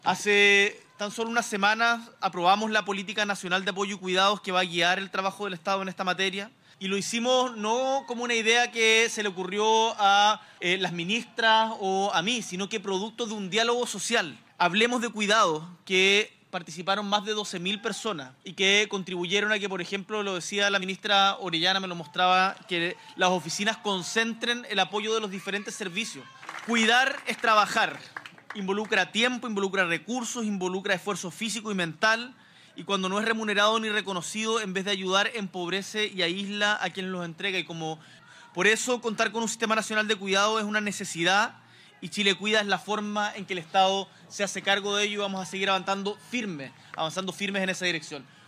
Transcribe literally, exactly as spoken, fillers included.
Hace tan solo unas semanas aprobamos la Política Nacional de Apoyo y Cuidados que va a guiar el trabajo del Estado en esta materia. Y lo hicimos no como una idea que se le ocurrió a eh, las ministras o a mí, sino que producto de un diálogo social. Hablemos de cuidados, que participaron más de doce mil personas y que contribuyeron a que, por ejemplo, lo decía la ministra Orellana, me lo mostraba, que las oficinas concentren el apoyo de los diferentes servicios. Cuidar es trabajar. Involucra tiempo, involucra recursos, involucra esfuerzo físico y mental, y cuando no es remunerado ni reconocido, en vez de ayudar, empobrece y aísla a quienes los entrega. Y como por eso contar con un sistema nacional de cuidado es una necesidad, y Chile Cuida es la forma en que el Estado se hace cargo de ello, y vamos a seguir avanzando firme, avanzando firmes en esa dirección.